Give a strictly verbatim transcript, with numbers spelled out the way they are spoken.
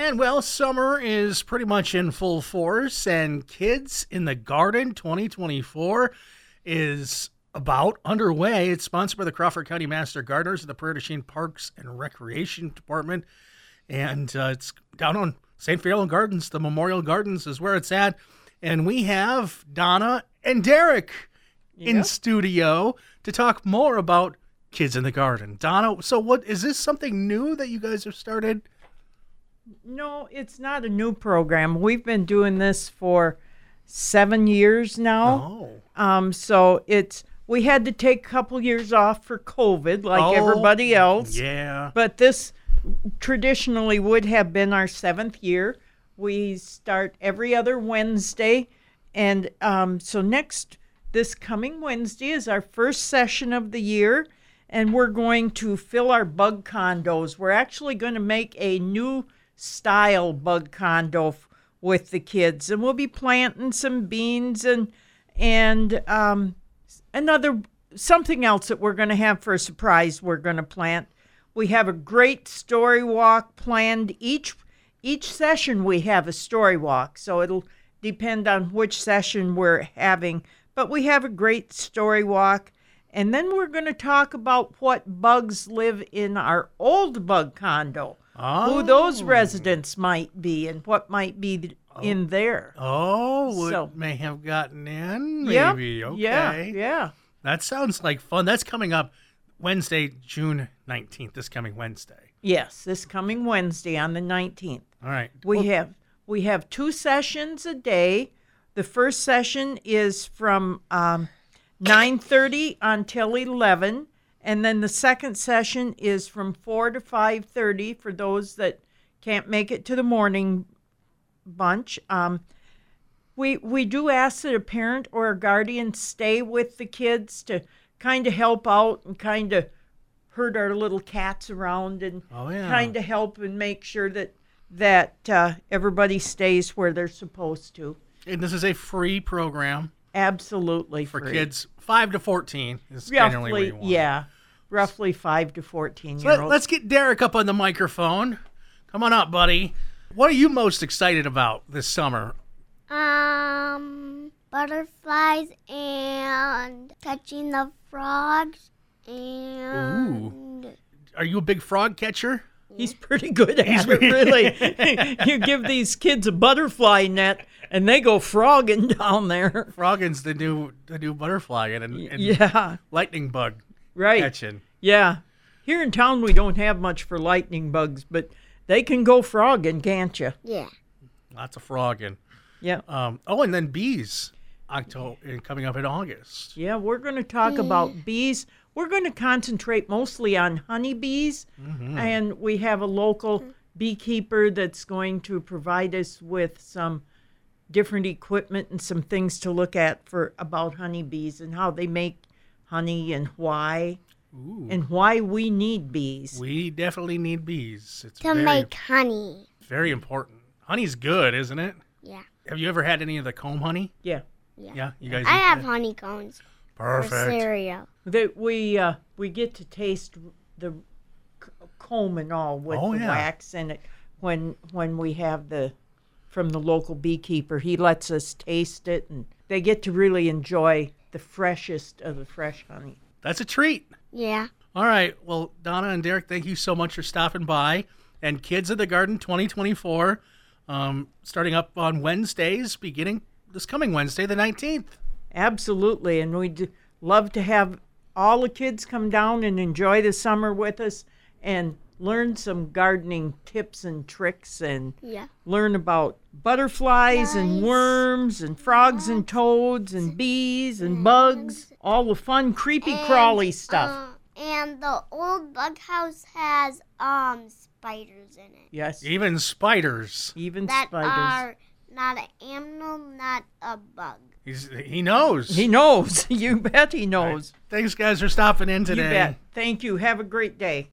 And, well, summer is pretty much in full force, and Kids in the Garden twenty twenty-four is about underway. It's sponsored by the Crawford County Master Gardeners and the Prairie du Chien Parks and Recreation Department, and uh, it's down on Saint Farrell Gardens. The Memorial Gardens is where it's at, and we have Donna and Derek Yep. in studio to talk more about Kids in the Garden. Donna, so what is this something new that you guys have started? No, it's not a new program. We've been doing this for seven years now. Oh. Um, so it's we had to take a couple years off for COVID, like Oh, everybody else. Yeah. But this traditionally would have been our seventh year. We start every other Wednesday, and um, so next this coming Wednesday is our first session of the year, and we're going to fill our bug condos. We're actually going to make a new style bug condo f- with the kids, and we'll be planting some beans and and um, another something else that we're going to have for a surprise. We're going to plant. We have a great story walk planned. Each each session we have a story walk, so it'll depend on which session we're having. But we have a great story walk, and then we're going to talk about what bugs live in our old bug condo. Oh. Who those residents might be and what might be in there. Oh, what So- may have gotten in, Yep, maybe. Okay. Yeah, yeah. That sounds like fun. That's coming up Wednesday, June nineteenth, this coming Wednesday. Yes, this coming Wednesday on the nineteenth. All right. We Well, have we have two sessions a day. The first session is from um, nine thirty until eleven, and then the second session is from four to five thirty for those that can't make it to the morning bunch. Um, we we do ask that a parent or a guardian stay with the kids to kind of help out and kind of herd our little cats around and Oh, yeah. kind of help and make sure that that uh, everybody stays where they're supposed to. And this is a free program Absolutely for free. kids five to fourteen. Is generally where Roughly, you want. yeah, roughly five to fourteen So year let, olds. let's get Derek up on the microphone. Come on up, buddy. What are you most excited about this summer? Um, butterflies and catching the frogs and Are you a big frog catcher? He's pretty good at it, really. You give these kids a butterfly net, and they go frogging down there. Frogging's the new the new butterfly and, and Yeah, lightning bug right. catching. Yeah. Here in town, we don't have much for lightning bugs, but they can go frogging, can't you? yeah. Lots of frogging. Yeah. Um, oh, and then bees, October coming up in August. Yeah, we're going to talk about bees. We're going to concentrate mostly on honeybees, and we have a local beekeeper that's going to provide us with some different equipment and some things to look at for about honeybees and how they make honey and why Ooh. and why we need bees. We definitely need bees. It's To very, make honey. very important. Honey's good, isn't it? Yeah. Have you ever had any of the comb honey? Yeah. Yeah. Yeah, you guys. I eat have that? honeycombs for Perfect. cereal. That we uh, we get to taste the c- comb and all with Oh, the yeah. wax in it when when we have the from the local beekeeper. He lets us taste it, and they get to really enjoy the freshest of the fresh honey. That's a treat. Yeah. All right. Well, Donna and Derek, thank you so much for stopping by. And Kids in the Garden twenty twenty-four, um, starting up on Wednesdays, beginning this coming Wednesday, the nineteenth. Absolutely, and we'd love to have all the kids come down and enjoy the summer with us and learn some gardening tips and tricks and Yeah. learn about butterflies and Flies. worms and frogs and toads and bees and bugs, all the fun creepy crawly stuff. Uh, and the old bug house has um spiders in it. Yes, Even spiders. even That spiders. are not an animal, not a bug. He's, he knows. He knows. You bet he knows. Thanks, guys, for stopping in today. You bet. Thank you. Have a great day.